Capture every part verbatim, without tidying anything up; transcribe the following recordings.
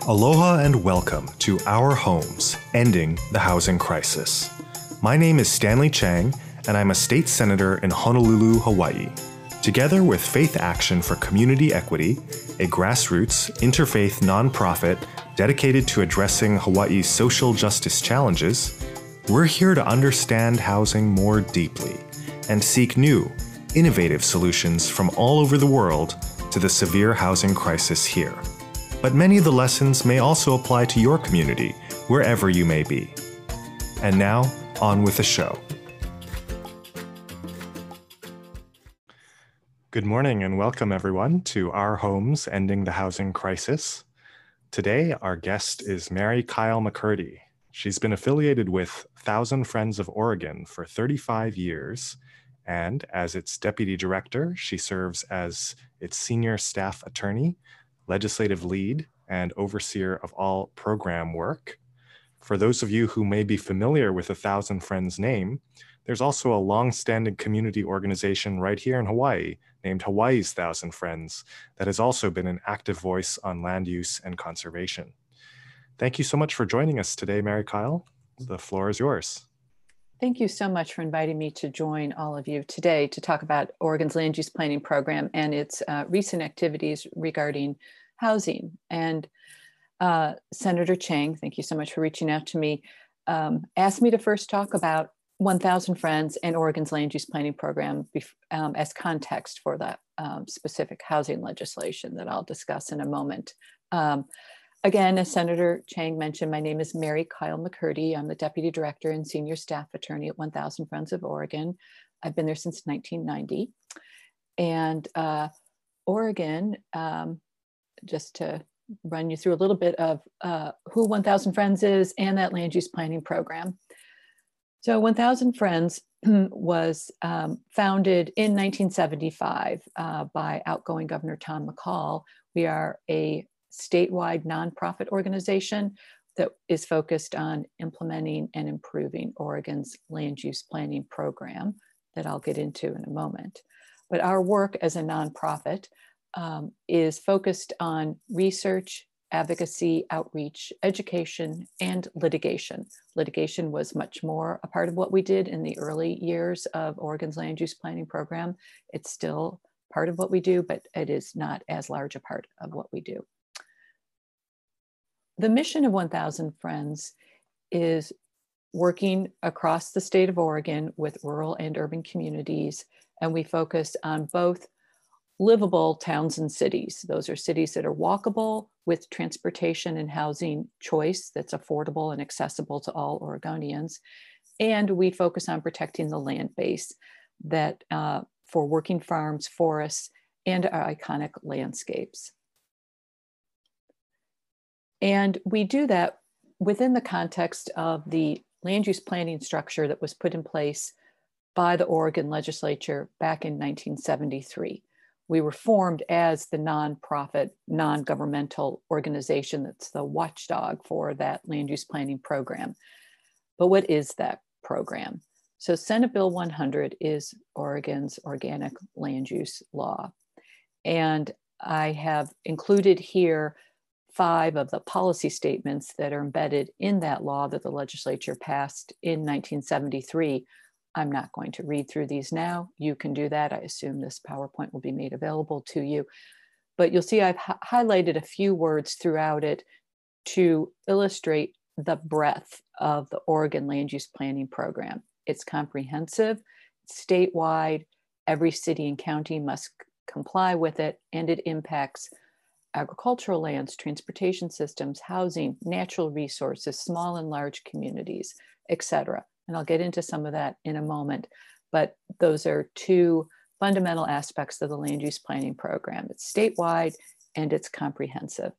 Aloha and welcome to Our Homes, Ending the Housing Crisis. My name is Stanley Chang, and I'm a state senator in Honolulu, Hawaii. Together with Faith Action for Community Equity, a grassroots, interfaith nonprofit dedicated to addressing Hawaii's social justice challenges, we're here to understand housing more deeply and seek new, innovative solutions from all over the world to the severe housing crisis here. But many of the lessons may also apply to your community, wherever you may be. And now, on with the show. Good morning and welcome everyone to Our Homes, Ending the Housing Crisis. Today, our guest is Mary Kyle McCurdy. She's been affiliated with Thousand Friends of Oregon for thirty-five years, and as its deputy director, she serves as its senior staff attorney, legislative lead, and overseer of all program work. For those of you who may be familiar with the Thousand Friends name, there's also a long-standing community organization right here in Hawaii named Hawaii's Thousand Friends that has also been an active voice on land use and conservation. Thank you so much for joining us today, Mary Kyle. The floor is yours. Thank you so much for inviting me to join all of you today to talk about Oregon's land use planning program and its uh, recent activities regarding housing. And uh, Senator Chang, thank you so much for reaching out to me, um, asked me to first talk about one thousand Friends and Oregon's land use planning program um, as context for that um, specific housing legislation that I'll discuss in a moment. Um, Again, as Senator Chang mentioned, my name is Mary Kyle McCurdy. I'm the Deputy Director and Senior Staff Attorney at one thousand Friends of Oregon. I've been there since nineteen ninety. And uh, Oregon, um, just to run you through a little bit of uh, who one thousand Friends is and that land use planning program. So one thousand Friends was um, founded in nineteen seventy-five uh, by outgoing Governor Tom McCall. We are a statewide nonprofit organization that is focused on implementing and improving Oregon's land use planning program that I'll get into in a moment. But our work as a nonprofit um, is focused on research, advocacy, outreach, education, and litigation. Litigation was much more a part of what we did in the early years of Oregon's land use planning program. It's still part of what we do, but it is not as large a part of what we do. The mission of one thousand Friends is working across the state of Oregon with rural and urban communities, and we focus on both livable towns and cities. Those are cities that are walkable with transportation and housing choice that's affordable and accessible to all Oregonians. And we focus on protecting the land base that uh, for working farms, forests, and our iconic landscapes. And we do that within the context of the land use planning structure that was put in place by the Oregon legislature back in nineteen seventy-three. We were formed as the nonprofit, non-governmental organization that's the watchdog for that land use planning program. But what is that program? So Senate Bill one hundred is Oregon's organic land use law. And I have included here five of the policy statements that are embedded in that law that the legislature passed in nineteen seventy-three. I'm not going to read through these now. You can do that. I assume this PowerPoint will be made available to you. But you'll see I've hi- highlighted a few words throughout it to illustrate the breadth of the Oregon land use planning program. It's comprehensive, it's statewide, every city and county must c- comply with it, and it impacts agricultural lands, transportation systems, housing, natural resources, small and large communities, et cetera. And I'll get into some of that in a moment, but those are two fundamental aspects of the land use planning program. It's statewide and it's comprehensive.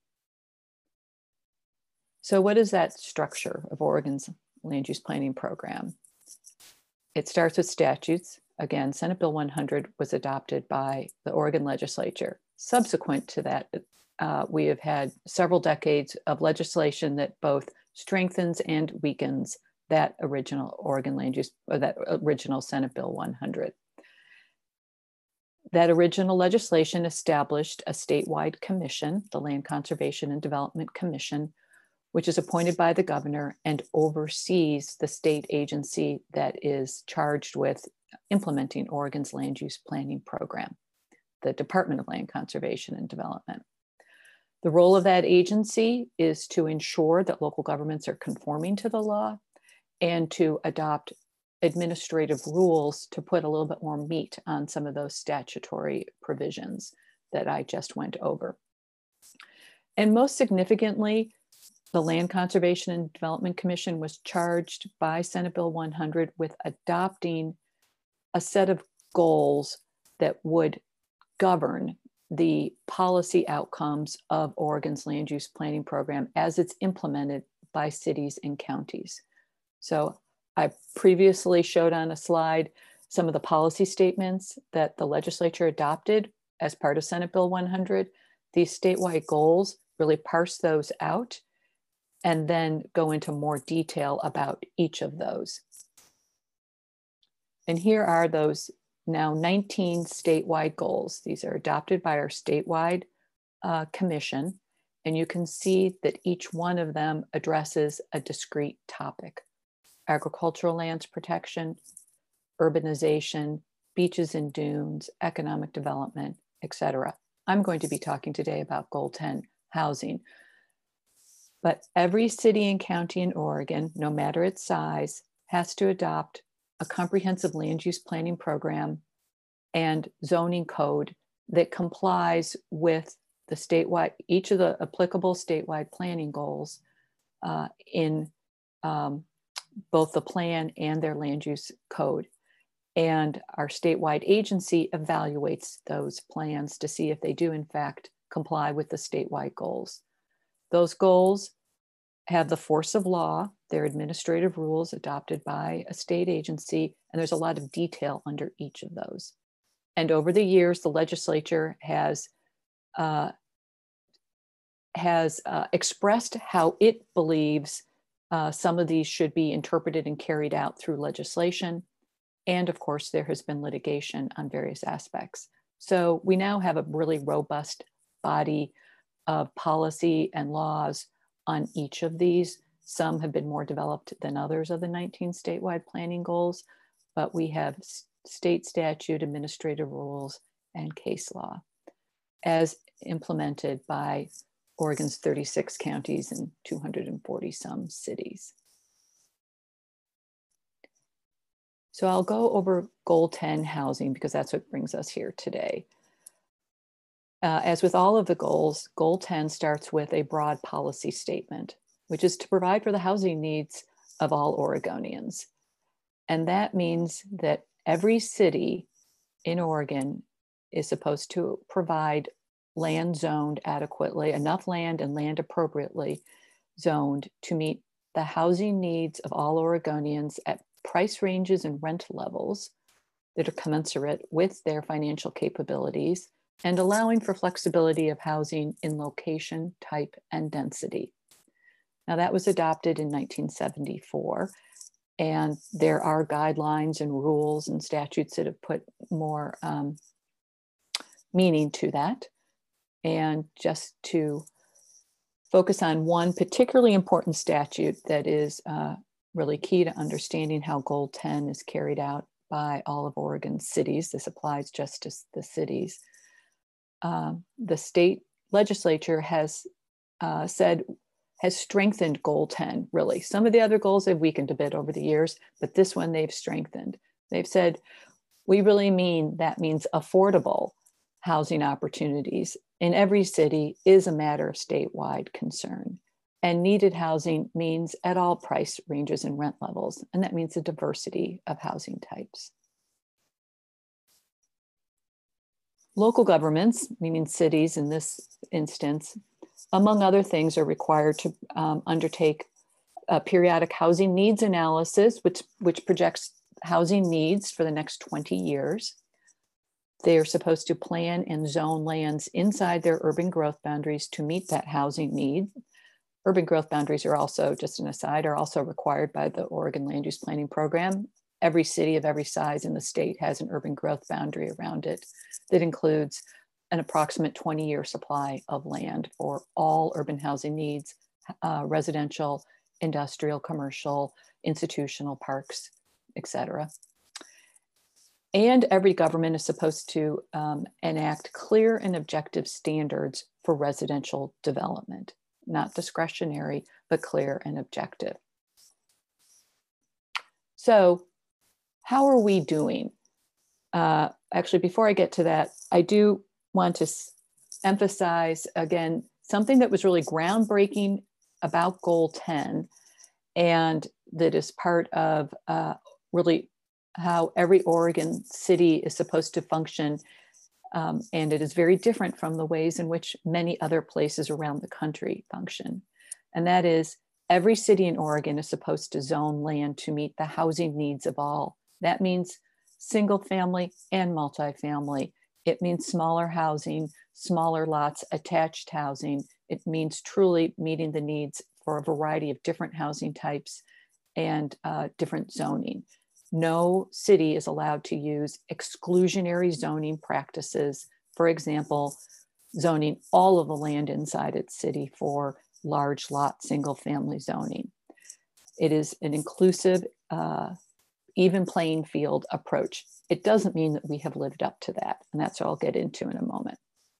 So what is that structure of Oregon's land use planning program? It starts with statutes. Again, Senate Bill one hundred was adopted by the Oregon legislature. Subsequent to that, uh, we have had several decades of legislation that both strengthens and weakens that original Oregon land use, or that original Senate Bill one hundred. that original legislation established a statewide commission, the Land Conservation and Development Commission, which is appointed by the governor and oversees the state agency that is charged with implementing Oregon's land use planning program, the Department of Land Conservation and Development. The role of that agency is to ensure that local governments are conforming to the law and to adopt administrative rules to put a little bit more meat on some of those statutory provisions that I just went over. And most significantly, the Land Conservation and Development Commission was charged by Senate Bill one hundred with adopting a set of goals that would govern the policy outcomes of Oregon's land use planning program as it's implemented by cities and counties. So I previously showed on a slide some of the policy statements that the legislature adopted as part of Senate Bill one hundred. These statewide goals really parse those out and then go into more detail about each of those. And here are those now nineteen statewide goals. These are adopted by our statewide uh, commission, and you can see that each one of them addresses a discrete topic: agricultural lands protection, urbanization, beaches and dunes, economic development, et cetera. I'm going to be talking today about Goal ten, housing. But every city and county in Oregon, no matter its size, has to adopt a comprehensive land use planning program and zoning code that complies with the statewide, each of the applicable statewide planning goals uh, in um, both the plan and their land use code. And our statewide agency evaluates those plans to see if they do in fact comply with the statewide goals. Those goals have the force of law. They're administrative rules adopted by a state agency, and there's a lot of detail under each of those. And over the years, the legislature has, uh, has uh, expressed how it believes uh, some of these should be interpreted and carried out through legislation. And of course, there has been litigation on various aspects. So we now have a really robust body of policy and laws on each of these. Some have been more developed than others of the nineteen statewide planning goals, but we have state statute, administrative rules, and case law as implemented by Oregon's thirty-six counties and two hundred forty some cities. So I'll go over Goal ten, housing, because that's what brings us here today. Uh, as with all of the goals, Goal ten starts with a broad policy statement, which is to provide for the housing needs of all Oregonians. And that means that every city in Oregon is supposed to provide land zoned adequately, enough land and land appropriately zoned to meet the housing needs of all Oregonians at price ranges and rent levels that are commensurate with their financial capabilities, and allowing for flexibility of housing in location, type, and density. Now that was adopted in nineteen seventy-four, and there are guidelines and rules and statutes that have put more um, meaning to that. And just to focus on one particularly important statute that is uh, really key to understanding how Goal ten is carried out by all of Oregon's cities. This applies just to the cities. Um, the state legislature has uh, said, has strengthened Goal ten, really. Some of the other goals have weakened a bit over the years, but this one they've strengthened. They've said, we really mean, that means affordable housing opportunities in every city is a matter of statewide concern. And needed housing means at all price ranges and rent levels, and that means a diversity of housing types. Local governments, meaning cities in this instance, among other things, are required to um, undertake a periodic housing needs analysis, which, which projects housing needs for the next twenty years. They are supposed to plan and zone lands inside their urban growth boundaries to meet that housing need. Urban growth boundaries are also, just an aside, are also required by the Oregon Land Use Planning Program every city of every size in the state has an urban growth boundary around it that includes an approximate twenty year supply of land for all urban housing needs, uh, residential, industrial, commercial, institutional, parks, et cetera. And every government is supposed to um, enact clear and objective standards for residential development, not discretionary, but clear and objective. So how are we doing? Uh, actually, before I get to that, I do want to emphasize again, something that was really groundbreaking about Goal ten, and that is part of uh, really how every Oregon city is supposed to function. Um, and it is very different from the ways in which many other places around the country function. And that is, every city in Oregon is supposed to zone land to meet the housing needs of all. That means single family and multifamily. It means smaller housing, smaller lots, attached housing. It means truly meeting the needs for a variety of different housing types and uh, different zoning. No city is allowed to use exclusionary zoning practices. For example, zoning all of the land inside its city for large lot, single family zoning. It is an inclusive, uh, even playing field approach. It doesn't mean that we have lived up to that, and that's what I'll get into in a moment.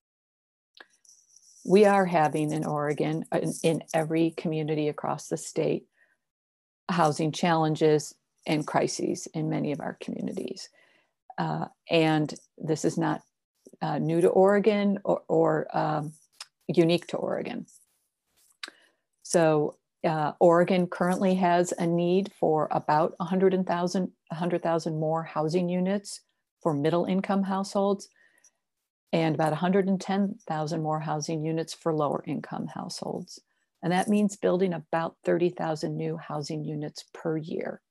We are having in Oregon, in, in every community across the state, housing challenges and crises in many of our communities. Uh, and this is not uh, new to Oregon or, or um, unique to Oregon. So uh, Oregon currently has a need for about one hundred thousand more housing units for middle income households, and about one hundred ten thousand more housing units for lower income households. And that means building about thirty thousand new housing units per year.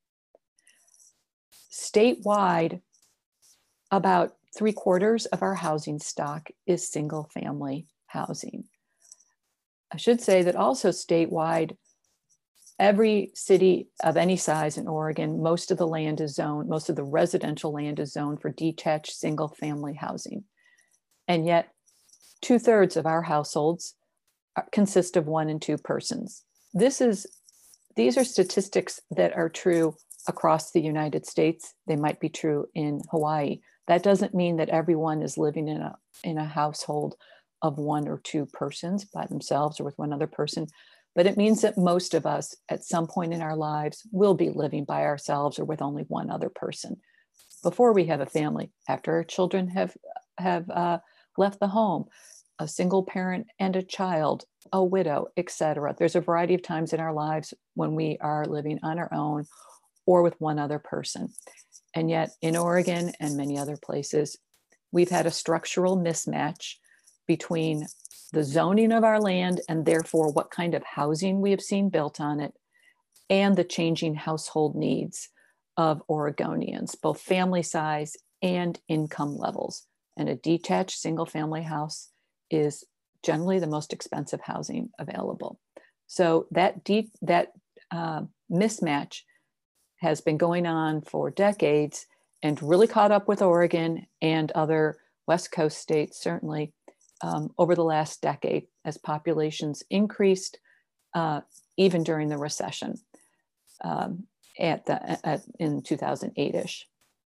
Statewide, about three quarters of our housing stock is single family housing. I should say that also statewide, every city of any size in Oregon, most of the land is zoned, most of the residential land is zoned for detached single family housing. And yet two thirds of our households are, consist of one and two persons. This is, these are statistics that are true across the United States. They might be true in Hawaii. That doesn't mean that everyone is living in a, in a household of one or two persons by themselves or with one other person, but it means that most of us at some point in our lives will be living by ourselves or with only one other person before we have a family, after our children have, have uh, left the home, a single parent and a child, a widow, et cetera. There's a variety of times in our lives when we are living on our own or with one other person. And yet in Oregon and many other places, we've had a structural mismatch between the zoning of our land and therefore what kind of housing we have seen built on it and the changing household needs of Oregonians, both family size and income levels. And a detached single family house is generally the most expensive housing available. So that deep, that uh, mismatch has been going on for decades and really caught up with Oregon and other West Coast states, certainly um, over the last decade as populations increased, uh, even during the recession um, at the, at, in two thousand eight-ish.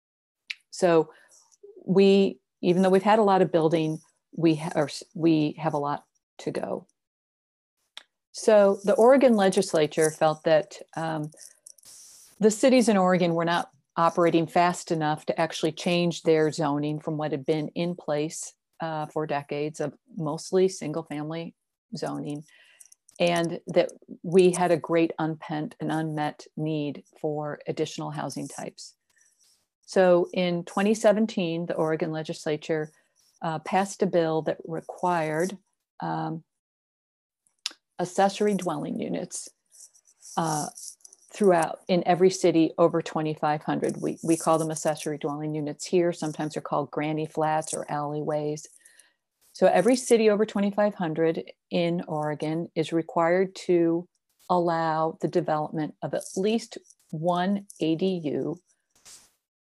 So we, even though we've had a lot of building, we, ha or we have a lot to go. So the Oregon legislature felt that um, the cities in Oregon were not operating fast enough to actually change their zoning from what had been in place uh, for decades of mostly single family zoning, and that we had a great unpent and unmet need for additional housing types. So in twenty seventeen, the Oregon legislature uh, passed a bill that required um, accessory dwelling units uh, throughout in every city over twenty-five hundred. We, we call them accessory dwelling units here. Sometimes they're called granny flats or alleyways. So every city over twenty-five hundred in Oregon is required to allow the development of at least one A D U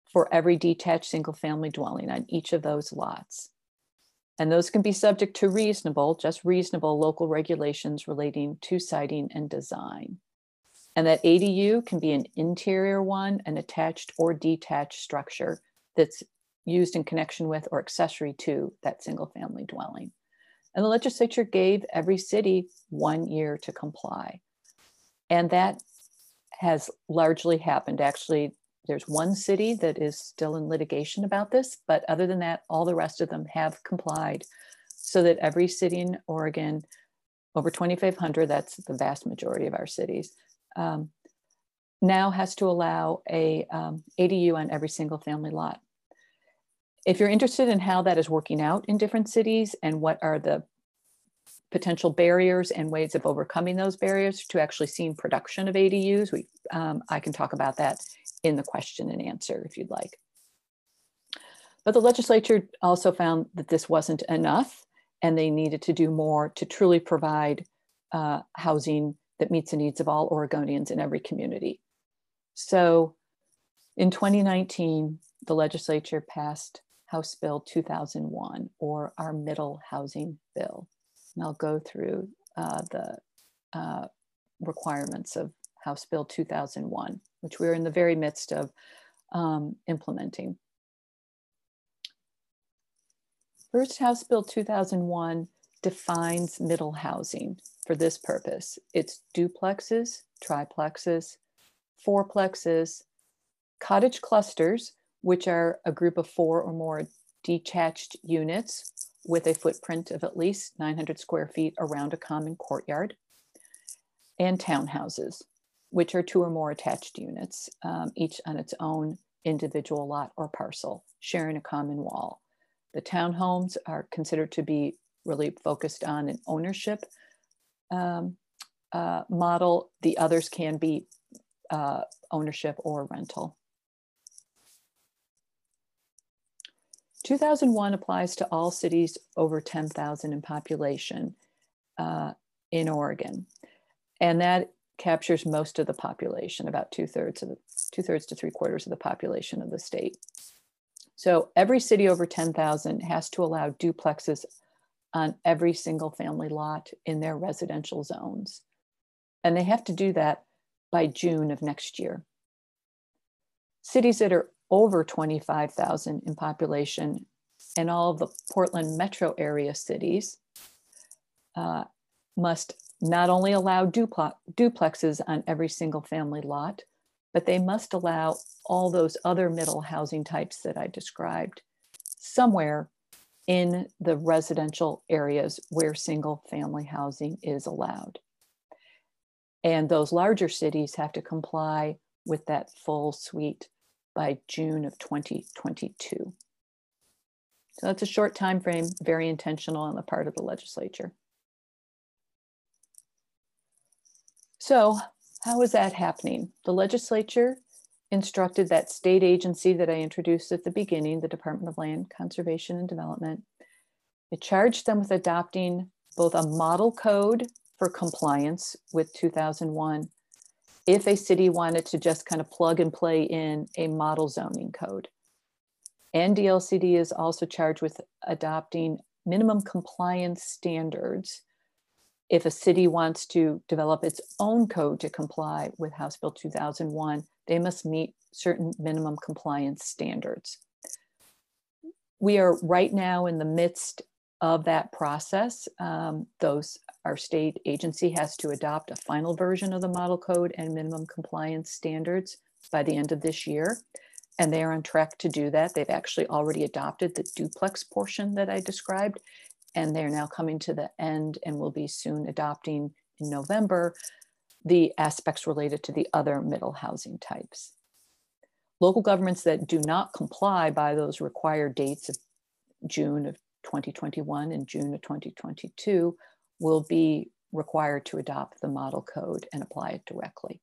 for every detached single family dwelling on each of those lots. And those can be subject to reasonable, just reasonable local regulations relating to siting and design. And that A D U can be an interior one, an attached or detached structure that's used in connection with or accessory to that single family dwelling. And the legislature gave every city one year to comply. And that has largely happened. Actually, there's one city that is still in litigation about this, but other than that, all the rest of them have complied, so that every city in Oregon, over twenty-five hundred, that's the vast majority of our cities, um, now has to allow a um, A D U on every single family lot. If you're interested in how that is working out in different cities and what are the potential barriers and ways of overcoming those barriers to actually seeing production of A D Us, we, um, I can talk about that in the question and answer if you'd like. But the legislature also found that this wasn't enough and they needed to do more to truly provide uh, housing that meets the needs of all Oregonians in every community. So in twenty nineteen, the legislature passed House Bill two thousand one, or our Middle Housing Bill. And I'll go through uh, the uh, requirements of House Bill two thousand one, which we're in the very midst of um, implementing. First, House Bill two thousand one defines middle housing for this purpose. It's duplexes, triplexes, fourplexes, cottage clusters, which are a group of four or more detached units with a footprint of at least nine hundred square feet around a common courtyard, and townhouses, which are two or more attached units, um, each on its own individual lot or parcel, sharing a common wall. The townhomes are considered to be really focused on an ownership um, uh, model. The others can be uh, ownership or rental. two thousand one applies to all cities over ten thousand in population uh, in Oregon. And that captures most of the population, about two thirds of the, two thirds to three quarters of the population of the state. So every city over ten thousand has to allow duplexes on every single family lot in their residential zones. And they have to do that by June of next year. Cities that are over twenty-five thousand in population and all of the Portland metro area cities uh, must not only allow duplex, duplexes on every single family lot, but they must allow all those other middle housing types that I described somewhere in the residential areas where single family housing is allowed. And those larger cities have to comply with that full suite by June of twenty twenty-two. So that's a short time frame, very intentional on the part of the legislature. So how is that happening? The legislature instructed that state agency that I introduced at the beginning, the Department of Land Conservation and Development. It charged them with adopting both a model code for compliance with two thousand one if a city wanted to just kind of plug and play in a model zoning code. And D L C D is also charged with adopting minimum compliance standards if a city wants to develop its own code to comply with House Bill two thousand one, they must meet certain minimum compliance standards. We are right now in the midst of that process. Um, those, our state agency has to adopt a final version of the model code and minimum compliance standards by the end of this year. And they are on track to do that. They've actually already adopted the duplex portion that I described, and they're now coming to the end and will be soon adopting in November the aspects related to the other middle housing types. Local governments that do not comply by those required dates of June of twenty twenty-one and June of twenty twenty-two will be required to adopt the model code and apply it directly.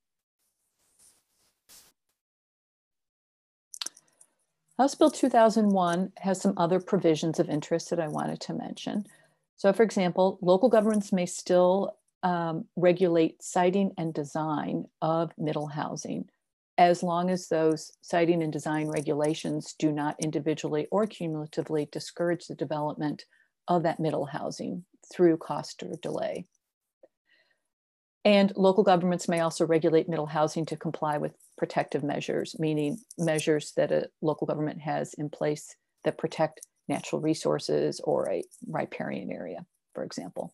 House Bill two thousand one has some other provisions of interest that I wanted to mention. So for example, local governments may still um, regulate siting and design of middle housing as long as those siting and design regulations do not individually or cumulatively discourage the development of that middle housing through cost or delay. And local governments may also regulate middle housing to comply with protective measures, meaning measures that a local government has in place that protect natural resources or a riparian area, for example.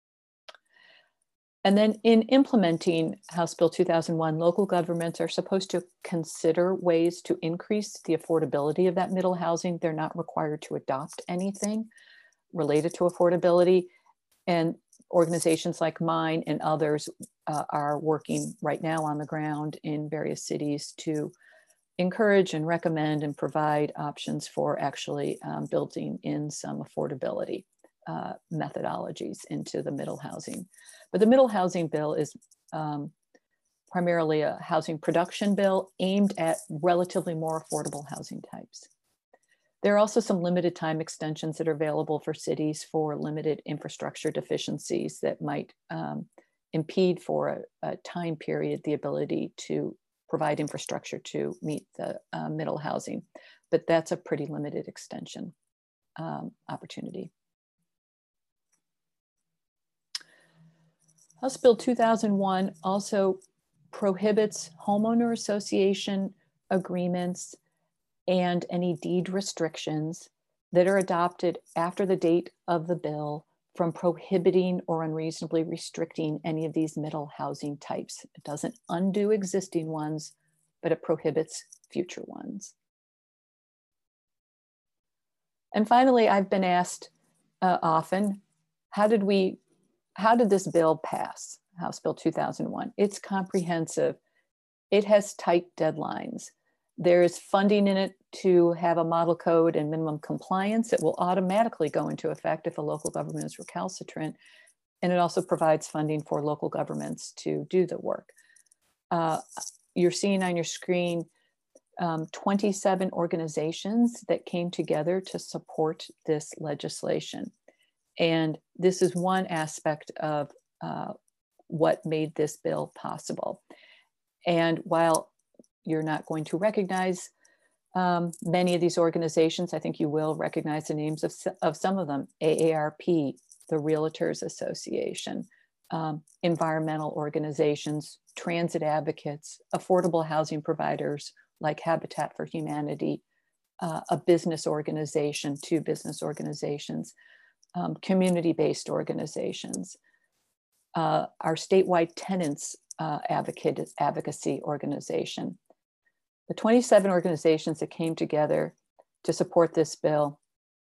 And then in implementing House Bill two thousand one, local governments are supposed to consider ways to increase the affordability of that middle housing. They're not required to adopt anything related to affordability. And organizations like mine and others uh, are working right now on the ground in various cities to encourage and recommend and provide options for actually um, building in some affordability uh, methodologies into the middle housing. But the middle housing bill is um, primarily a housing production bill aimed at relatively more affordable housing types. There are also some limited time extensions that are available for cities for limited infrastructure deficiencies that might um, impede for a, a time period the ability to provide infrastructure to meet the uh, middle housing. But that's a pretty limited extension um, opportunity. House Bill two thousand one also prohibits homeowner association agreements and any deed restrictions that are adopted after the date of the bill from prohibiting or unreasonably restricting any of these middle housing types. It doesn't undo existing ones, but it prohibits future ones. And finally, I've been asked uh, often, how did we, how did this bill pass, House Bill two thousand one? It's comprehensive. It has tight deadlines. There is funding in it to have a model code and minimum compliance. It will automatically go into effect if a local government is recalcitrant. And it also provides funding for local governments to do the work. Uh, you're seeing on your screen um, twenty-seven organizations that came together to support this legislation. And this is one aspect of uh, what made this bill possible. And while you're not going to recognize um, many of these organizations, I think you will recognize the names of, of some of them: A A R P, the Realtors Association, um, environmental organizations, transit advocates, affordable housing providers like Habitat for Humanity, uh, a business organization, two business organizations, um, community-based organizations, uh, our statewide tenants uh, advocate, advocacy organization. The twenty-seven organizations that came together to support this bill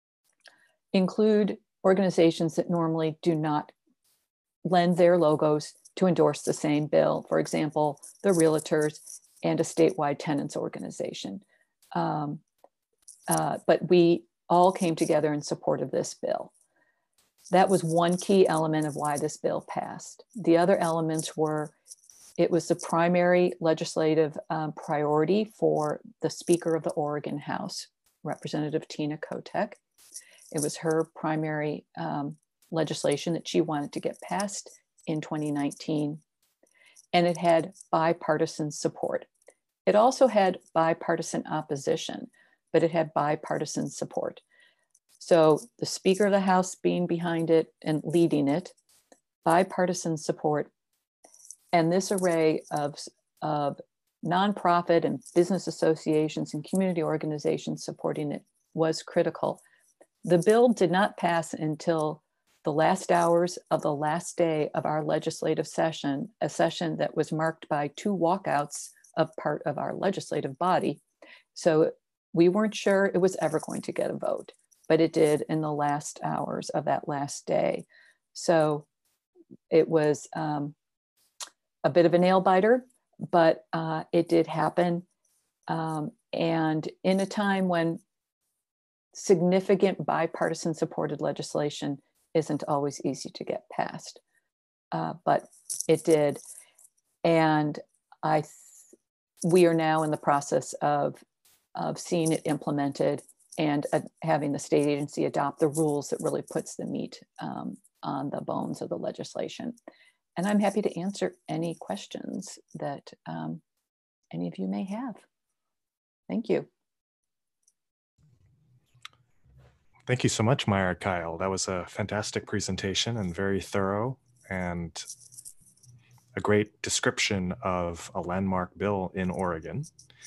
include organizations that normally do not lend their logos to endorse the same bill. For example, the Realtors and a statewide tenants organization. Um, uh, but we all came together in support of this bill. That was one key element of why this bill passed. The other elements were, it was the primary legislative um, priority for the Speaker of the Oregon House, Representative Tina Kotek. It was her primary um, legislation that she wanted to get passed in twenty nineteen. And it had bipartisan support. It also had bipartisan opposition, but it had bipartisan support. So the Speaker of the House being behind it and leading it, bipartisan support, and this array of, of nonprofit and business associations and community organizations supporting it was critical. The bill did not pass until the last hours of the last day of our legislative session, a session that was marked by two walkouts of part of our legislative body. So we weren't sure it was ever going to get a vote, but it did in the last hours of that last day. So it was um, a bit of a nail biter, but uh, it did happen. Um, and in a time when significant bipartisan supported legislation isn't always easy to get passed, uh, but it did. And I, th we are now in the process of, of seeing it implemented and uh, having the state agency adopt the rules that really puts the meat um, on the bones of the legislation. And I'm happy to answer any questions that um, any of you may have. Thank you. Thank you so much, Myra Kyle. That was a fantastic presentation and very thorough, and a great description of a landmark bill in Oregon.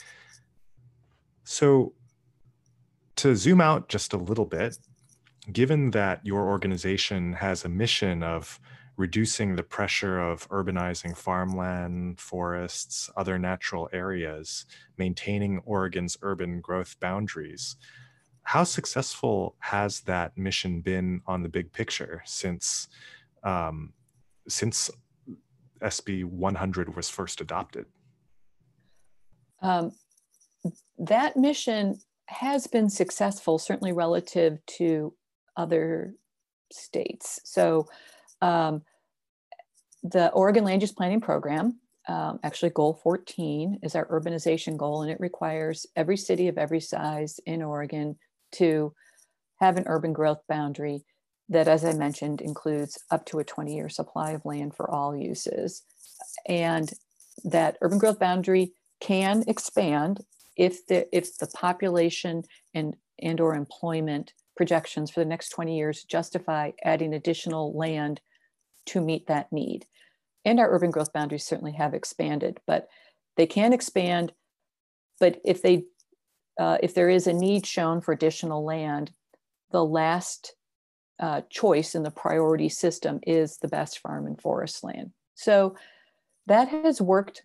So to zoom out just a little bit, given that your organization has a mission of reducing the pressure of urbanizing farmland, forests, other natural areas, maintaining Oregon's urban growth boundaries, how successful has that mission been on the big picture since um, since S B one hundred was first adopted? Um, that mission has been successful, certainly relative to other states. So um, the Oregon Land Use Planning Program, um, actually goal fourteen is our urbanization goal, and it requires every city of every size in Oregon to have an urban growth boundary that, as I mentioned, includes up to a twenty year supply of land for all uses. And that urban growth boundary can expand if the, if the population and, and or employment projections for the next twenty years justify adding additional land to meet that need. And our urban growth boundaries certainly have expanded, but they can expand. But if they, uh, if there is a need shown for additional land, the last uh, choice in the priority system is the best farm and forest land. So that has worked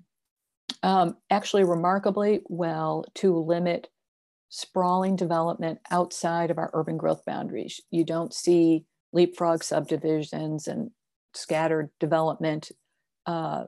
um, actually remarkably well to limit sprawling development outside of our urban growth boundaries. You don't see leapfrog subdivisions and scattered development uh,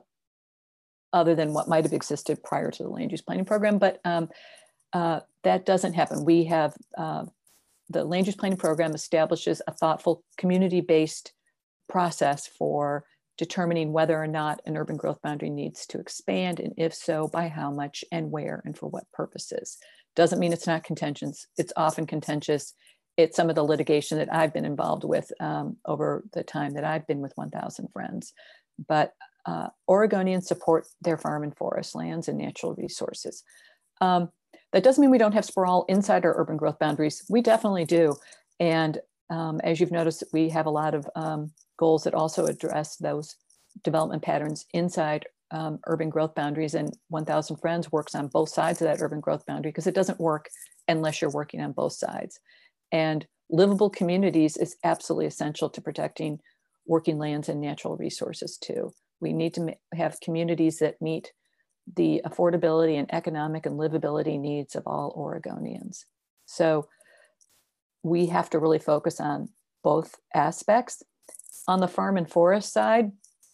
other than what might have existed prior to the land use planning program, but um, uh, that doesn't happen. We have, uh, the land use planning program establishes a thoughtful community-based process for determining whether or not an urban growth boundary needs to expand, and if so, by how much and where and for what purposes. Doesn't mean it's not contentious. It's often contentious. It's some of the litigation that I've been involved with um, over the time that I've been with one thousand Friends. But uh, Oregonians support their farm and forest lands and natural resources. Um, that doesn't mean we don't have sprawl inside our urban growth boundaries. We definitely do. And um, as you've noticed, we have a lot of um, goals that also address those development patterns inside um, urban growth boundaries. And one thousand Friends works on both sides of that urban growth boundary, because it doesn't work unless you're working on both sides. And livable communities is absolutely essential to protecting working lands and natural resources too. We need to have communities that meet the affordability and economic and livability needs of all Oregonians. So we have to really focus on both aspects. On the farm and forest side,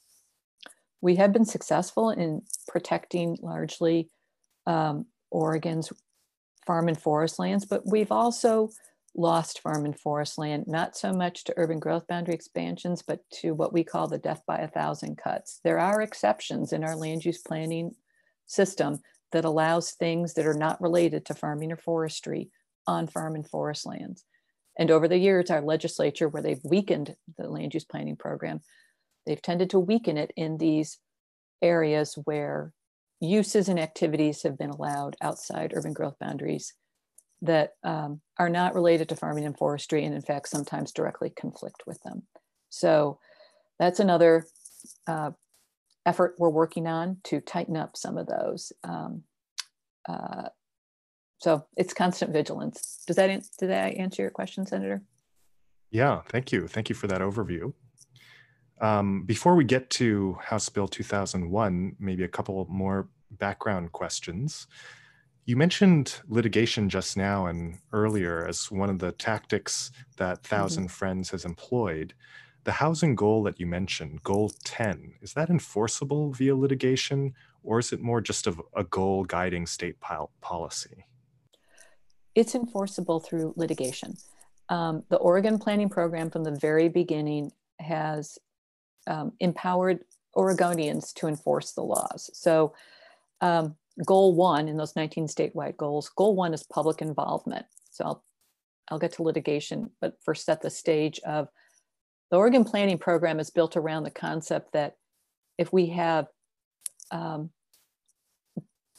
we have been successful in protecting largely um, Oregon's farm and forest lands, but we've also lost farm and forest land, not so much to urban growth boundary expansions, but to what we call the death by a thousand cuts. There are exceptions in our land use planning system that allows things that are not related to farming or forestry on farm and forest lands. And over the years, our legislature, where they've weakened the land use planning program, they've tended to weaken it in these areas where uses and activities have been allowed outside urban growth boundaries that um, are not related to farming and forestry, and in fact, sometimes directly conflict with them. So that's another uh, effort we're working on to tighten up some of those. Um, uh, so it's constant vigilance. Does that, did that answer your question, Senator? Yeah, thank you. Thank you for that overview. Um, before we get to House Bill two thousand one, maybe a couple more background questions. You mentioned litigation just now and earlier as one of the tactics that Thousand mm-hmm. Friends has employed. The housing goal that you mentioned, goal ten, is that enforceable via litigation, or is it more just a, a goal guiding state policy? It's enforceable through litigation. Um, the Oregon Planning Program from the very beginning has um, empowered Oregonians to enforce the laws. So um, goal one in those nineteen statewide goals, goal one is public involvement. So I'll, I'll get to litigation, but first set the stage of the Oregon Planning Program is built around the concept that if we have um,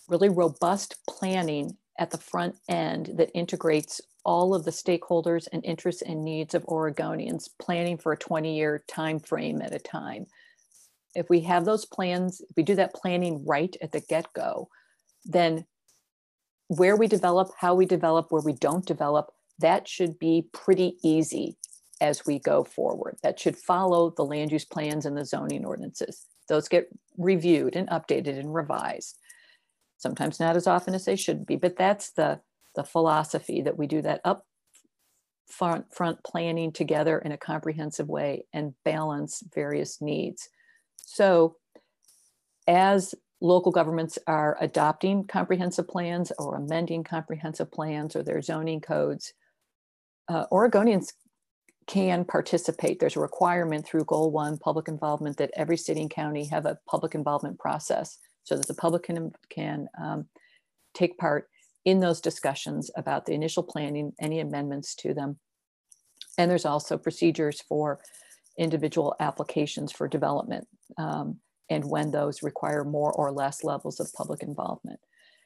really robust planning at the front end that integrates all of the stakeholders and interests and needs of Oregonians, planning for a twenty year time frame at a time. If we have those plans, if we do that planning right at the get-go, then where we develop, how we develop, where we don't develop, that should be pretty easy as we go forward. That should follow the land use plans and the zoning ordinances. Those get reviewed and updated and revised. Sometimes not as often as they should be, but that's the, the philosophy, that we do that up front, front planning together in a comprehensive way and balance various needs. So as local governments are adopting comprehensive plans or amending comprehensive plans or their zoning codes, uh, Oregonians can participate. There's a requirement through Goal One, public involvement, that every city and county have a public involvement process so that the public can, can um, take part in those discussions about the initial planning, any amendments to them. And there's also procedures for individual applications for development, um, and when those require more or less levels of public involvement.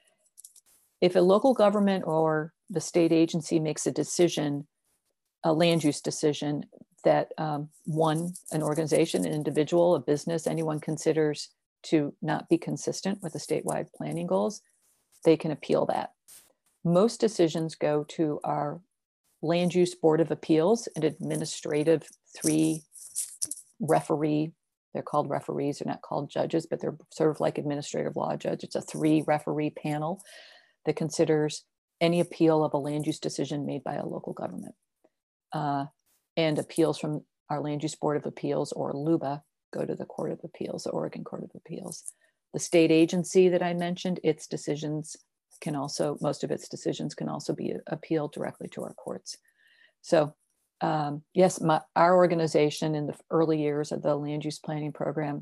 If a local government or the state agency makes a decision, a land use decision, that um, one, an organization, an individual, a business, anyone considers to not be consistent with the statewide planning goals, they can appeal that. Most decisions go to our Land Use Board of Appeals, an administrative three referee, they're called referees, they're not called judges, but they're sort of like administrative law judge. It's a three referee panel that considers any appeal of a land use decision made by a local government. Uh, and appeals from our Land Use Board of Appeals, or LUBA, go to the Court of Appeals, the Oregon Court of Appeals. The state agency that I mentioned, its decisions can also, most of its decisions can also be appealed directly to our courts. So um, yes, my, our organization in the early years of the land use planning program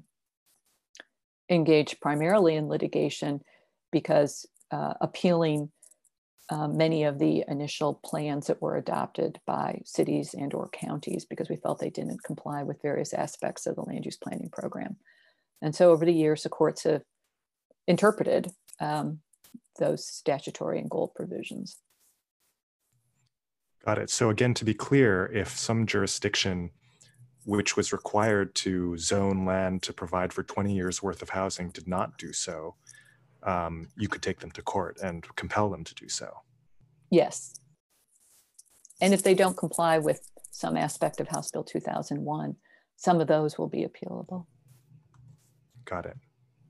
engaged primarily in litigation because uh, appealing uh, many of the initial plans that were adopted by cities and or counties because we felt they didn't comply with various aspects of the land use planning program. And so over the years, the courts have interpreted um, those statutory and goal provisions. Got it. So again, to be clear, if some jurisdiction which was required to zone land to provide for twenty years worth of housing did not do so, um, you could take them to court and compel them to do so. Yes. And if they don't comply with some aspect of House Bill two thousand one, some of those will be appealable. Got it.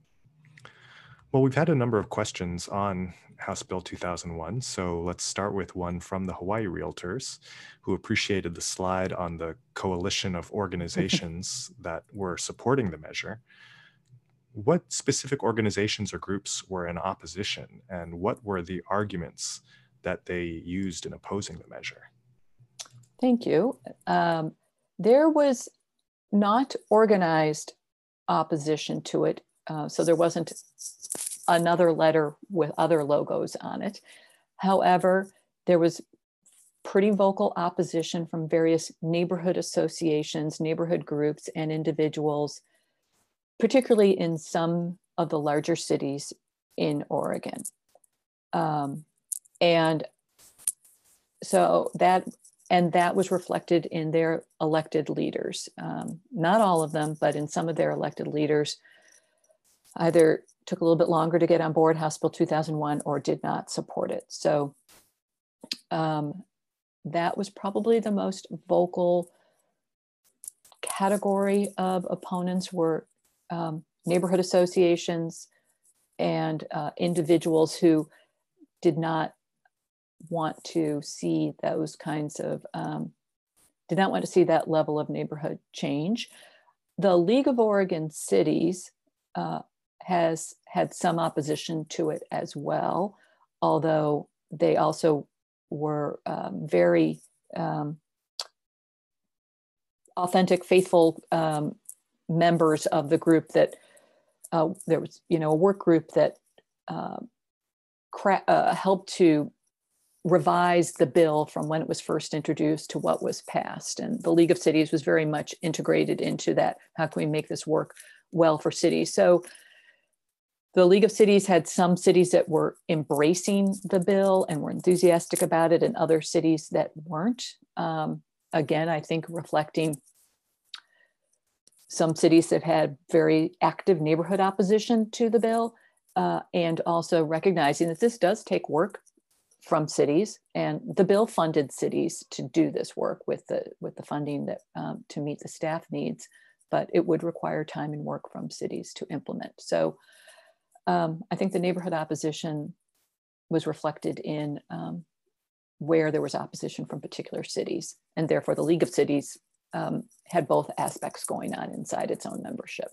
Well, we've had a number of questions on House Bill two thousand one, so let's start with one from the Hawaii Realtors, who appreciated the slide on the coalition of organizations that were supporting the measure. What specific organizations or groups were in opposition, and what were the arguments that they used in opposing the measure? Thank you. Um, there was not organized opposition to it, uh, so there wasn't another letter with other logos on it. However, there was pretty vocal opposition from various neighborhood associations, neighborhood groups, and individuals, particularly in some of the larger cities in Oregon. Um, and so that, and that was reflected in their elected leaders. Um, not all of them, but in some of their elected leaders, either took a little bit longer to get on board House Bill two thousand one or did not support it. So um, that was probably the most vocal category of opponents were um, neighborhood associations and uh, individuals who did not want to see those kinds of, um, did not want to see that level of neighborhood change. The League of Oregon Cities uh, has had some opposition to it as well, although they also were um, very um, authentic, faithful um, members of the group that uh, there was, you know, a work group that uh, uh, helped to revise the bill from when it was first introduced to what was passed. And the League of Cities was very much integrated into that. How can we make this work well for cities? So the League of Cities had some cities that were embracing the bill and were enthusiastic about it, and other cities that weren't. Um, again, I think reflecting some cities that had very active neighborhood opposition to the bill, uh, and also recognizing that this does take work from cities, and the bill funded cities to do this work with the with the funding that um, to meet the staff needs, but it would require time and work from cities to implement. So um, I think the neighborhood opposition was reflected in um, where there was opposition from particular cities, and therefore the League of Cities um, had both aspects going on inside its own membership.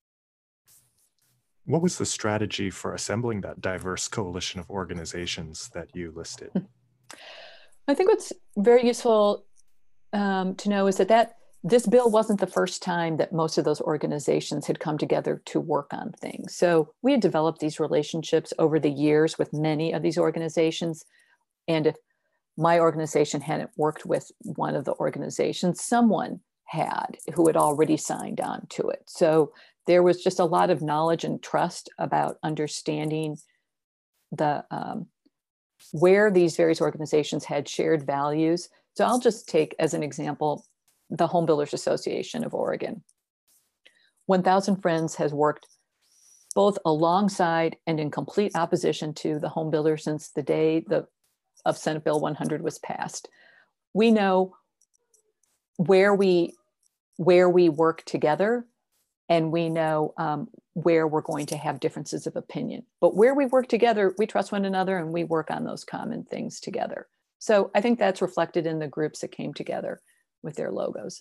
What was the strategy for assembling that diverse coalition of organizations that you listed? I think what's very useful um, to know is that, that this bill wasn't the first time that most of those organizations had come together to work on things. So we had developed these relationships over the years with many of these organizations. And if my organization hadn't worked with one of the organizations, someone had who had already signed on to it. So there was just a lot of knowledge and trust about understanding the um, where these various organizations had shared values. So I'll just take as an example the Home Builders Association of Oregon. one thousand Friends has worked both alongside and in complete opposition to the home builders since the day the, of Senate Bill one hundred was passed. We know where we, where we work together, and we know um, where we're going to have differences of opinion. But where we work together, we trust one another and we work on those common things together. So I think that's reflected in the groups that came together with their logos.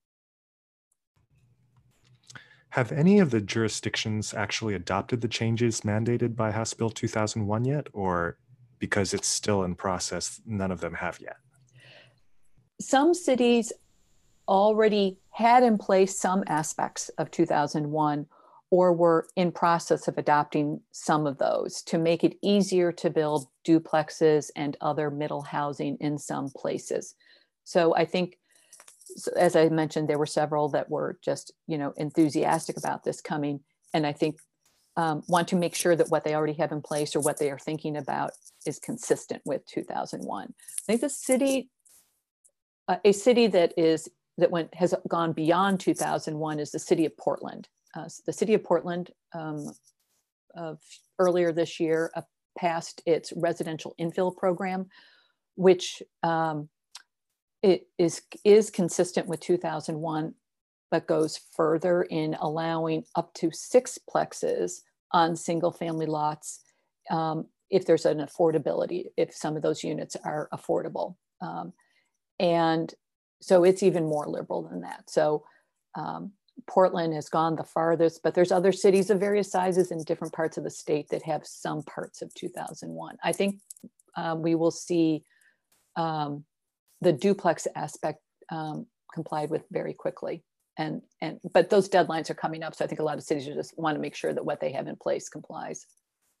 Have any of the jurisdictions actually adopted the changes mandated by House Bill two thousand one yet, or because it's still in process, none of them have yet? Some cities already had in place some aspects of two thousand one, or were in process of adopting some of those to make it easier to build duplexes and other middle housing in some places. So I think, as I mentioned, there were several that were just, you know, enthusiastic about this coming, and I think um, want to make sure that what they already have in place or what they are thinking about is consistent with two thousand one. I think the city, uh, a city that is that went has gone beyond two thousand one is the city of Portland. Uh, the city of Portland um, of earlier this year uh, passed its residential infill program, which um, it is is consistent with two thousand one, but goes further in allowing up to six plexes on single family lots um, if there's an affordability, if some of those units are affordable. Um, and so it's even more liberal than that. So um, Portland has gone the farthest, but there's other cities of various sizes in different parts of the state that have some parts of two thousand one. I think um, we will see um, the duplex aspect um, complied with very quickly. And, and, but those deadlines are coming up. So I think a lot of cities just want to make sure that what they have in place complies.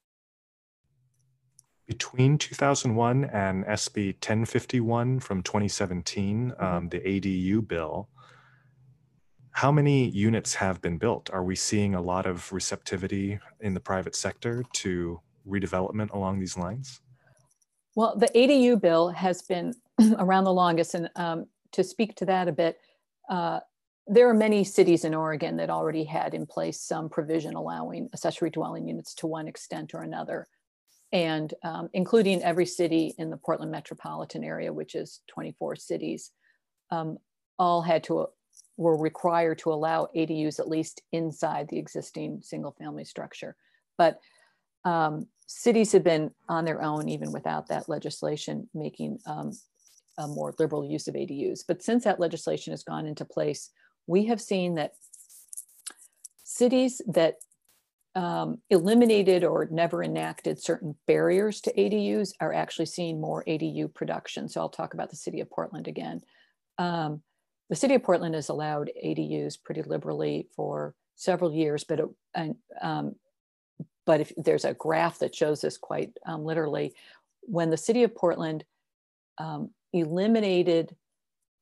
Between two thousand one and S B ten fifty-one from twenty seventeen, mm-hmm. um, the A D U bill, how many units have been built? Are we seeing a lot of receptivity in the private sector to redevelopment along these lines? Well, the A D U bill has been around the longest. And um, to speak to that a bit, uh, there are many cities in Oregon that already had in place some provision allowing accessory dwelling units to one extent or another. And um, including every city in the Portland metropolitan area, which is twenty-four cities, um, all had to, uh, were required to allow A D Us at least inside the existing single family structure. But um, cities have been on their own, even without that legislation, making um, a more liberal use of A D Us. But since that legislation has gone into place, we have seen that cities that um, eliminated or never enacted certain barriers to A D Us are actually seeing more A D U production. So I'll talk about the city of Portland again. Um, the city of Portland has allowed A D Us pretty liberally for several years, but it, and, um, but if there's a graph that shows this quite um, literally, when the city of Portland um, eliminated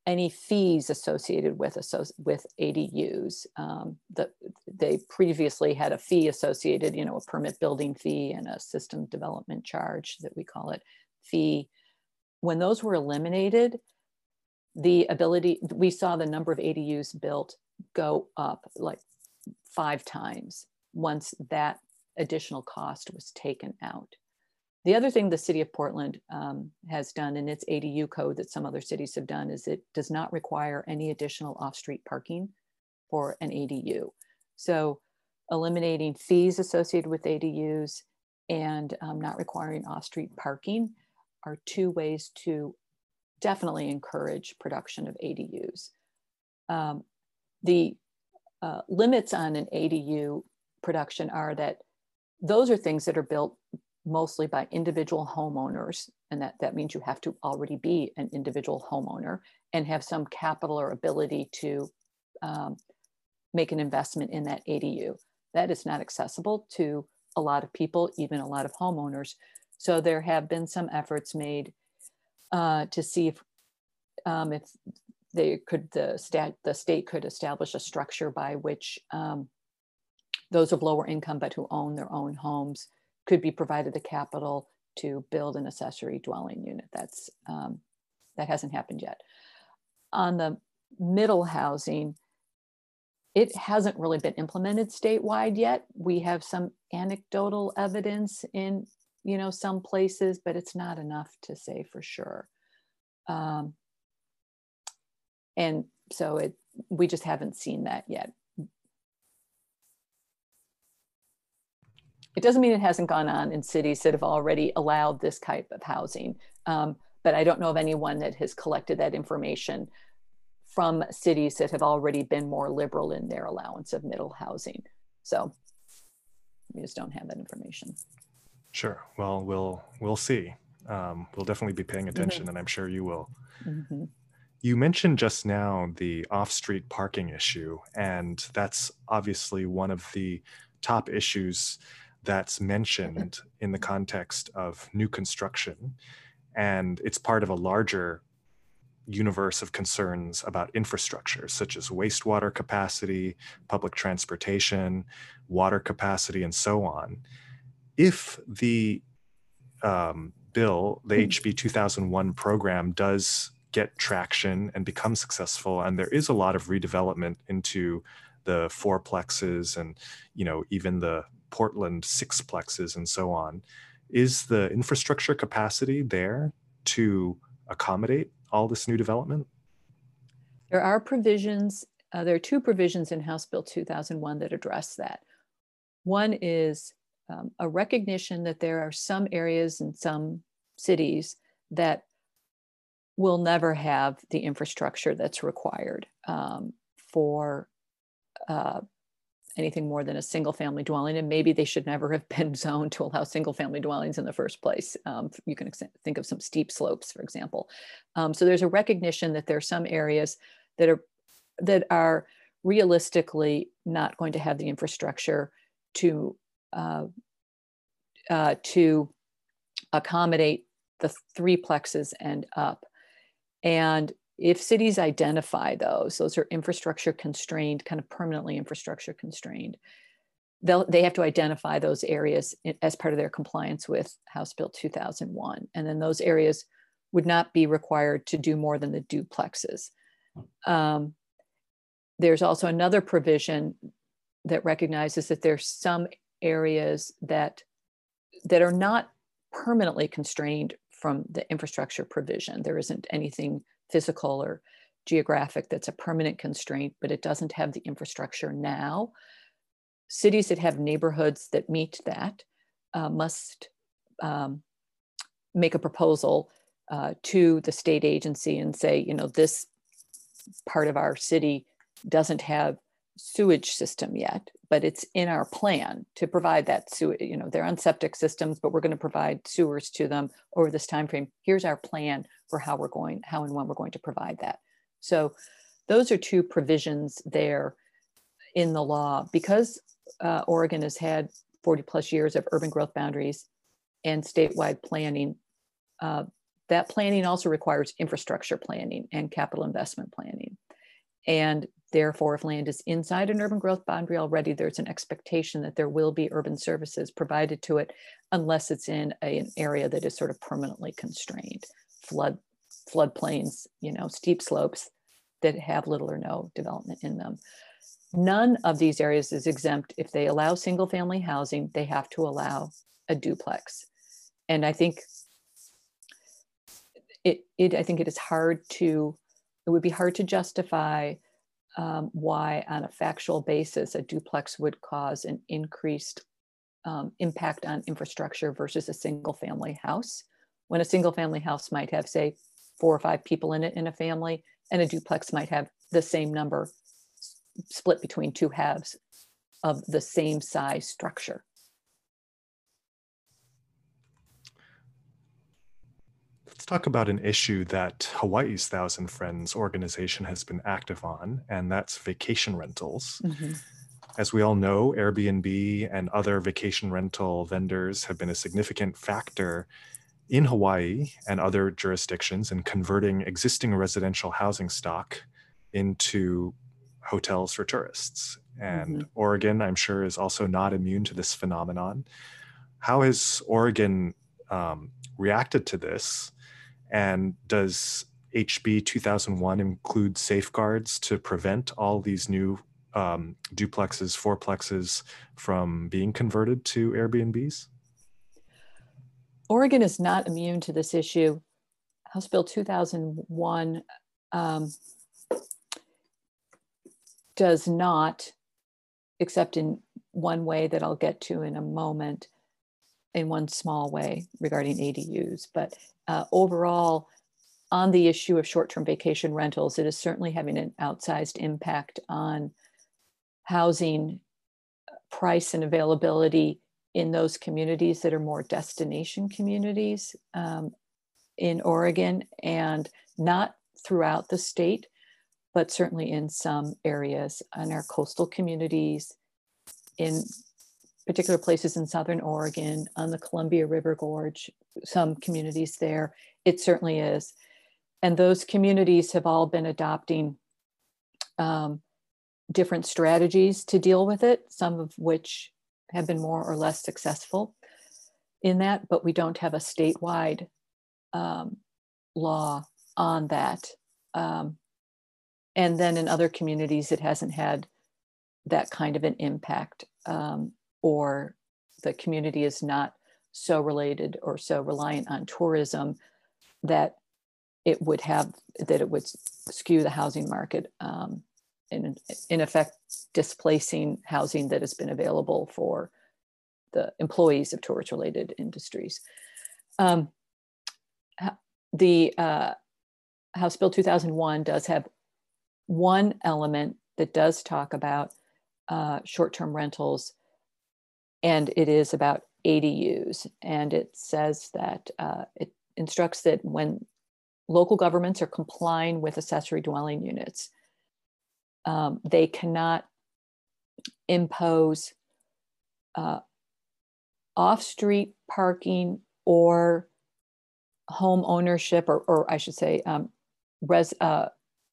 any fees associated with, with A D Us. Um, the, they previously had a fee associated, you know, a permit building fee and a system development charge that we call it fee. When those were eliminated, the ability, we saw the number of A D Us built go up like five times once that additional cost was taken out. The other thing the city of Portland um, has done in its A D U code that some other cities have done is it does not require any additional off-street parking for an A D U. So eliminating fees associated with A D Us and um, not requiring off-street parking are two ways to definitely encourage production of A D Us. Um, the uh, limits on an A D U production are that those are things that are built mostly by individual homeowners. And that, that means you have to already be an individual homeowner and have some capital or ability to um, make an investment in that A D U. That is not accessible to a lot of people, even a lot of homeowners. So there have been some efforts made uh, to see if, um, if they could, the, stat, the state could establish a structure by which um, those of lower income but who own their own homes could be provided the capital to build an accessory dwelling unit. That's, um, that hasn't happened yet. On the middle housing, it hasn't really been implemented statewide yet. We have some anecdotal evidence in, you know, some places, but it's not enough to say for sure. Um, and so it, we just haven't seen that yet. It doesn't mean it hasn't gone on in cities that have already allowed this type of housing, um, but I don't know of anyone that has collected that information from cities that have already been more liberal in their allowance of middle housing. So we just don't have that information. Sure. Well, we'll we'll see. Um, we'll definitely be paying attention, mm-hmm. and I'm sure you will. Mm-hmm. You mentioned just now the off-street parking issue, and that's obviously one of the top issues that's mentioned in the context of new construction. And it's part of a larger universe of concerns about infrastructure, such as wastewater capacity, public transportation, water capacity, and so on. If the um, bill, the H B two thousand one program, does get traction and become successful, and there is a lot of redevelopment into the fourplexes and, you know, even the Portland sixplexes and so on, is the infrastructure capacity there to accommodate all this new development? There are provisions, uh, there are two provisions in House Bill two thousand one that address that. One is um, a recognition that there are some areas in some cities that will never have the infrastructure that's required um, for uh, anything more than a single family dwelling, and maybe they should never have been zoned to allow single family dwellings in the first place. Um, you can think of some steep slopes, for example. Um, so there's a recognition that there are some areas that are that are realistically not going to have the infrastructure to uh, uh, to accommodate the three plexes and up. And if cities identify those, those are infrastructure constrained, kind of permanently infrastructure constrained, they'll, they have to identify those areas as part of their compliance with House Bill two thousand one. And then those areas would not be required to do more than the duplexes. Um, there's also another provision that recognizes that there's some areas that, that are not permanently constrained from the infrastructure provision. There isn't anything physical or geographic that's a permanent constraint, but it doesn't have the infrastructure now. Cities that have neighborhoods that meet that uh, must um, make a proposal uh, to the state agency and say, you know, this part of our city doesn't have sewage system yet, but it's in our plan to provide that sewage. You know, they're on septic systems, but we're going to provide sewers to them over this time frame. Here's our plan for how we're going, how and when we're going to provide that. So those are two provisions there in the law. Because uh, Oregon has had forty plus years of urban growth boundaries and statewide planning, uh, that planning also requires infrastructure planning and capital investment planning. And therefore, if land is inside an urban growth boundary already, there's an expectation that there will be urban services provided to it, unless it's in a, an area that is sort of permanently constrained, flood, floodplains, you know, steep slopes that have little or no development in them. None of these areas is exempt. If they allow single family housing, they have to allow a duplex. And I think it, it I think it is hard to, it would be hard to justify um, why on a factual basis a duplex would cause an increased um, impact on infrastructure versus a single family house, when a single family house might have, say, four or five people in it in a family, and a duplex might have the same number split between two halves of the same size structure. Let's talk about an issue that Hawaii's Thousand Friends organization has been active on, and that's vacation rentals. Mm-hmm. As we all know, Airbnb and other vacation rental vendors have been a significant factor in Hawaii and other jurisdictions in converting existing residential housing stock into hotels for tourists. And mm-hmm. Oregon, I'm sure, is also not immune to this phenomenon. How has Oregon um, reacted to this? And does H B two thousand one include safeguards to prevent all these new um, duplexes, fourplexes from being converted to Airbnbs? Oregon is not immune to this issue. House Bill two thousand one um, does not, except in one way that I'll get to in a moment, in one small way regarding A D Us. But uh, overall, on the issue of short-term vacation rentals, it is certainly having an outsized impact on housing price and availability in those communities that are more destination communities um, in Oregon, and not throughout the state, but certainly in some areas, in our coastal communities, in particular places in Southern Oregon, on the Columbia River Gorge, some communities there, it certainly is. And those communities have all been adopting um, different strategies to deal with it, some of which have been more or less successful in that, but we don't have a statewide um, law on that. Um, and then in other communities, it hasn't had that kind of an impact, um, or the community is not so related or so reliant on tourism that it would have, that it would skew the housing market, um, in, in effect, displacing housing that has been available for the employees of tourist-related industries. Um, the uh, House Bill two thousand one does have one element that does talk about uh, short-term rentals, and it is about A D Us. And it says that uh, it instructs that when local governments are complying with accessory dwelling units, um, they cannot impose uh, off-street parking or home ownership, or, or I should say, um, res, uh,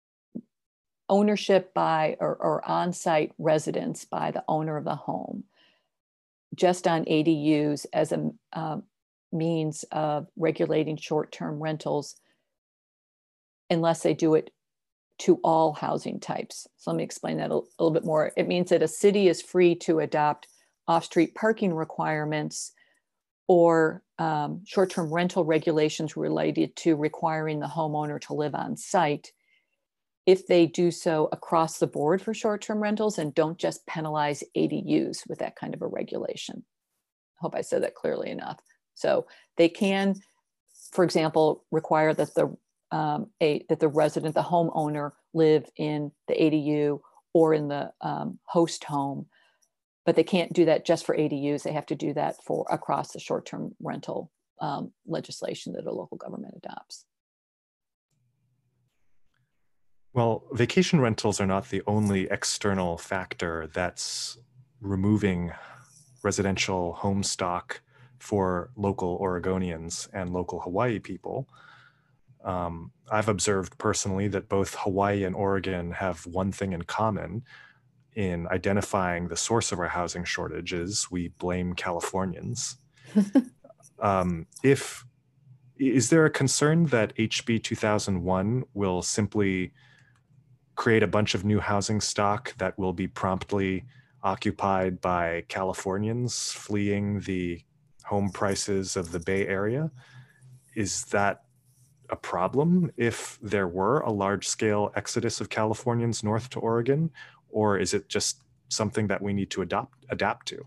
ownership by or, or on-site residence by the owner of the home, just on A D Us as a uh, means of regulating short-term rentals, unless they do it to all housing types. So let me explain that a, a little bit more. It means that a city is free to adopt off-street parking requirements or um, short-term rental regulations related to requiring the homeowner to live on site, if they do so across the board for short-term rentals and don't just penalize A D Us with that kind of a regulation. I hope I said that clearly enough. So they can, for example, require that the um, a, that the resident, the homeowner, live in the A D U or in the um, host home, but they can't do that just for A D Us. They have to do that for across the short-term rental um, legislation that a local government adopts. Well, vacation rentals are not the only external factor that's removing residential home stock for local Oregonians and local Hawaii people. Um, I've observed personally that both Hawaii and Oregon have one thing in common in identifying the source of our housing shortages. We blame Californians. um, if is there a concern that H B two thousand one will simply create a bunch of new housing stock that will be promptly occupied by Californians fleeing the home prices of the Bay Area? Is that a problem if there were a large-scale exodus of Californians north to Oregon, or is it just something that we need to adopt adapt to?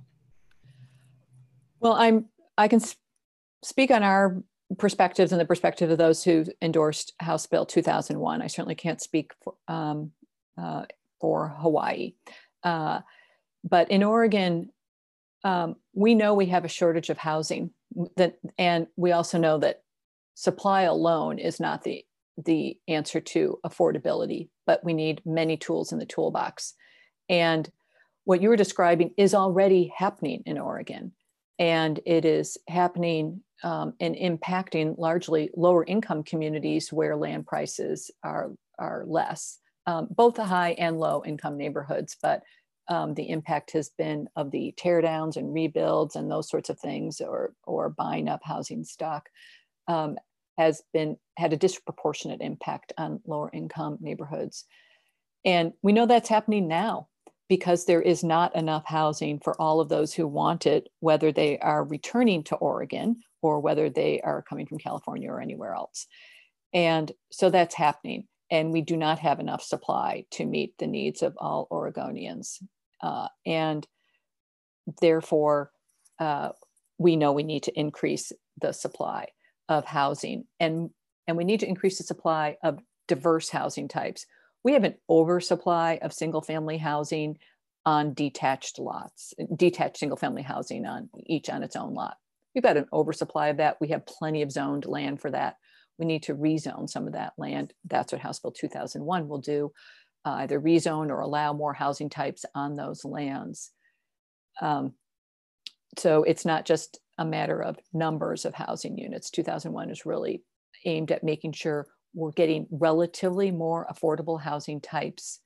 Well, I'm I can speak on our perspectives and the perspective of those who endorsed House Bill two thousand one. I certainly can't speak for, um, uh, for Hawaii. Uh, but in Oregon, um, we know we have a shortage of housing, that, and we also know that supply alone is not the, the answer to affordability, but we need many tools in the toolbox. And what you were describing is already happening in Oregon. And it is happening um, and impacting largely lower income communities where land prices are, are less, um, both the high and low income neighborhoods. But um, the impact has been of the teardowns and rebuilds and those sorts of things, or, or buying up housing stock, um, has been had a disproportionate impact on lower income neighborhoods. And we know that's happening now, because there is not enough housing for all of those who want it, whether they are returning to Oregon or whether they are coming from California or anywhere else. And so that's happening. And we do not have enough supply to meet the needs of all Oregonians. Uh, and therefore, uh, we know we need to increase the supply of housing. And, and we need to increase the supply of diverse housing types. We have an oversupply of single family housing on detached lots, detached single family housing on each on its own lot. We've got an oversupply of that. We have plenty of zoned land for that. We need to rezone some of that land. That's what House Bill two thousand one will do, uh, either rezone or allow more housing types on those lands. Um, so it's not just a matter of numbers of housing units. two thousand one is really aimed at making sure we're getting relatively more affordable housing types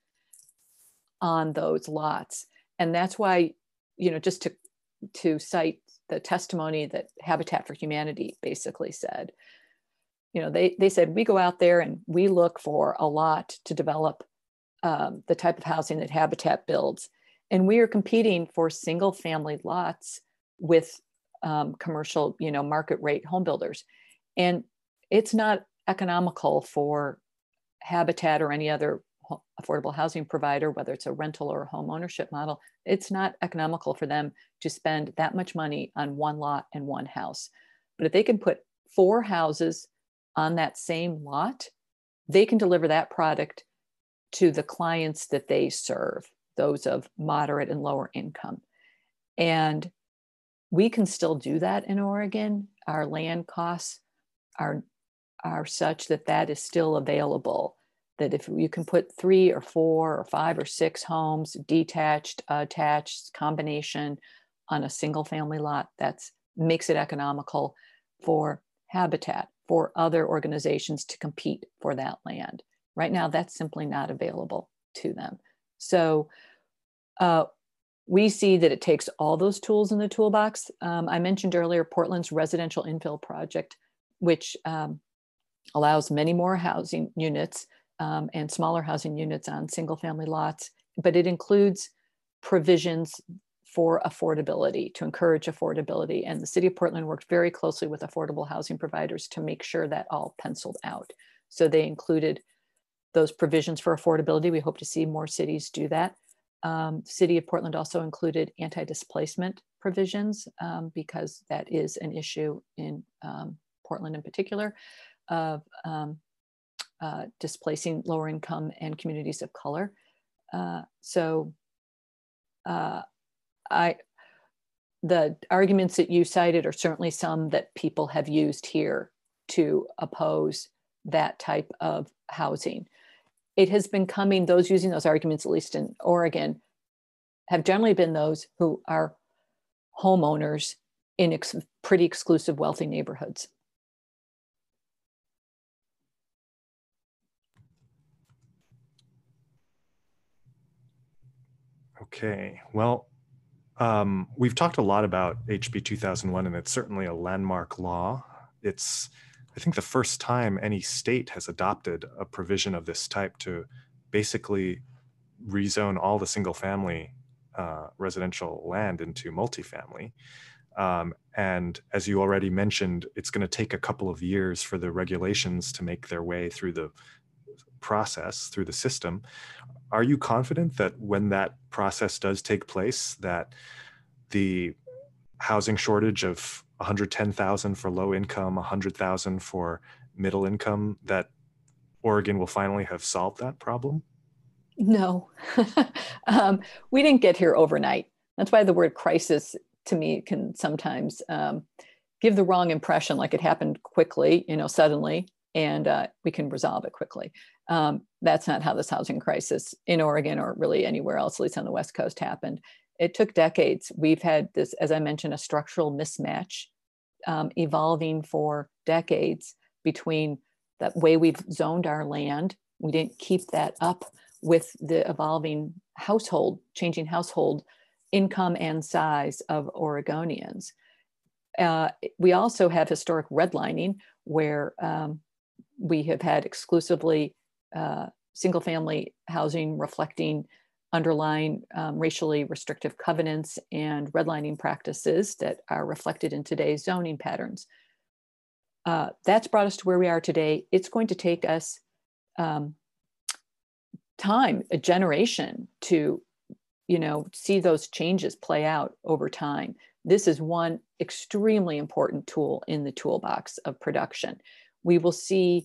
on those lots. And that's why, you know, just to, to cite the testimony that Habitat for Humanity basically said, you know, they, they said, we go out there and we look for a lot to develop um, the type of housing that Habitat builds. And we are competing for single family lots with um, commercial, you know, market rate home builders. And it's not economical for Habitat or any other affordable housing provider, whether it's a rental or a home ownership model, it's not economical for them to spend that much money on one lot and one house. But if they can put four houses on that same lot, they can deliver that product to the clients that they serve, those of moderate and lower income. And we can still do that in Oregon. Our land costs are are such that that is still available, that if you can put three or four or five or six homes, detached, attached, combination, on a single family lot, that's makes it economical for Habitat, for other organizations to compete for that land. Right now, that's simply not available to them. So uh, we see that it takes all those tools in the toolbox. Um, I mentioned earlier Portland's residential infill project, which um, allows many more housing units um, and smaller housing units on single family lots, but it includes provisions for affordability, to encourage affordability. And the city of Portland worked very closely with affordable housing providers to make sure that all penciled out. So they included those provisions for affordability. We hope to see more cities do that. Um, the city of Portland also included anti-displacement provisions um, because that is an issue in um, Portland in particular, of um, uh, displacing lower income and communities of color. Uh, so uh, I, the arguments that you cited are certainly some that people have used here to oppose that type of housing. It has been coming, those using those arguments, at least in Oregon, have generally been those who are homeowners in ex- pretty exclusive, wealthy neighborhoods. Okay, well, um, we've talked a lot about H B two thousand one, and it's certainly a landmark law. It's, I think, the first time any state has adopted a provision of this type to basically rezone all the single-family uh, residential land into multifamily. Um, and as you already mentioned, it's going to take a couple of years for the regulations to make their way through the process, through the system. Are you confident that when that process does take place, that the housing shortage of one hundred ten thousand for low income, one hundred thousand for middle income, that Oregon will finally have solved that problem? No, um, we didn't get here overnight. That's why the word crisis to me can sometimes um, give the wrong impression, like it happened quickly, you know, suddenly, and uh, we can resolve it quickly. Um, that's not how this housing crisis in Oregon or really anywhere else, at least on the West Coast, happened. It took decades. We've had this, as I mentioned, a structural mismatch um, evolving for decades between the way we've zoned our land. We didn't keep that up with the evolving household, changing household income and size of Oregonians. Uh, we also have historic redlining, where um, we have had exclusively uh, single family housing reflecting underlying um, racially restrictive covenants and redlining practices that are reflected in today's zoning patterns. Uh, that's brought us to where we are today. It's going to take us um, time, a generation, to, you know, see those changes play out over time. This is one extremely important tool in the toolbox of production. We will see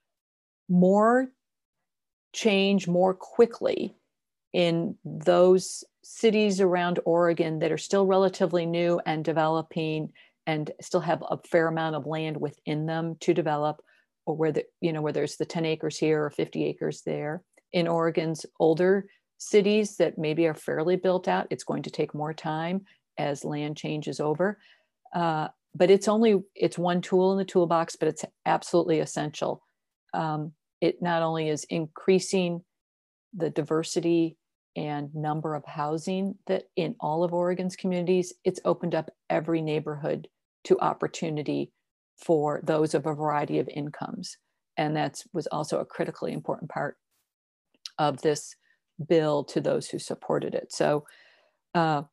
more change more quickly in those cities around Oregon that are still relatively new and developing and still have a fair amount of land within them to develop, or where the, you know, where there's the ten acres here or fifty acres there. In Oregon's older cities that maybe are fairly built out, it's going to take more time as land changes over. Uh, but it's only, it's one tool in the toolbox, but it's absolutely essential. Um, it not only is increasing the diversity and number of housing that in all of Oregon's communities, it's opened up every neighborhood to opportunity for those of a variety of incomes. And that was also a critically important part of this bill to those who supported it. So uh,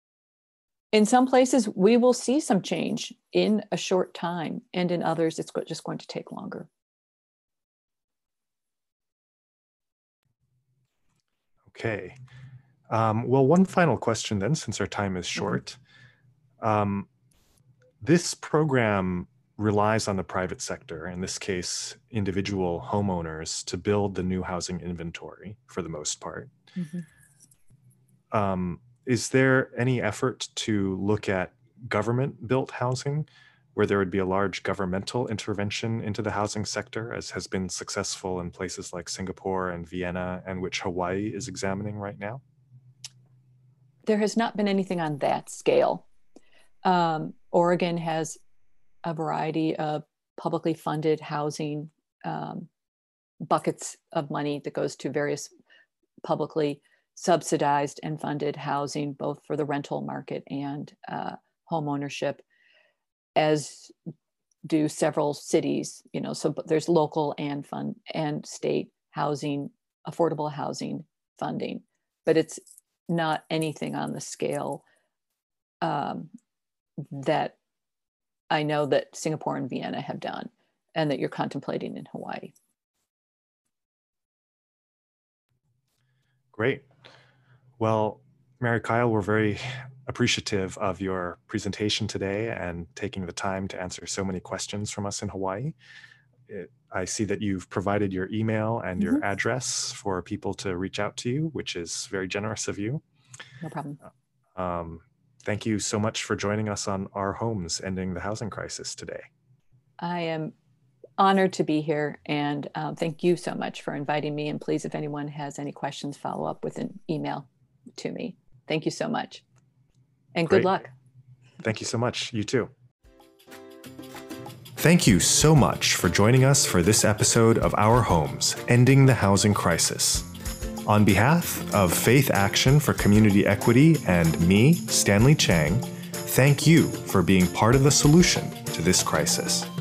in some places, we will see some change in a short time, and in others, it's just going to take longer. Okay. Um, well, one final question then, since our time is short. Mm-hmm. Um, this program relies on the private sector, in this case, individual homeowners, to build the new housing inventory for the most part. Mm-hmm. Um, is there any effort to look at government-built housing, where there would be a large governmental intervention into the housing sector, as has been successful in places like Singapore and Vienna, and which Hawaii is examining right now? There has not been anything on that scale. Um, Oregon has a variety of publicly funded housing um, buckets of money that goes to various publicly subsidized and funded housing, both for the rental market and uh, home ownership, as do several cities. You know, so there's local and fund and state housing, affordable housing funding, but it's not anything on the scale um, that I know that Singapore and Vienna have done, and that you're contemplating in Hawaii. Great. Well, Mary Kyle, we're very appreciative of your presentation today and taking the time to answer so many questions from us in Hawaii. It, I see that you've provided your email and mm-hmm. your address for people to reach out to you, which is very generous of you. No problem. Um, thank you so much for joining us on Our Homes, Ending the Housing Crisis today. I am honored to be here, and um, thank you so much for inviting me. And please, if anyone has any questions, follow up with an email to me. Thank you so much. And Great. Good luck. Thank you so much. You too. Thank you so much for joining us for this episode of Our Homes, Ending the Housing Crisis. On behalf of Faith Action for Community Equity and me, Stanley Chang, thank you for being part of the solution to this crisis.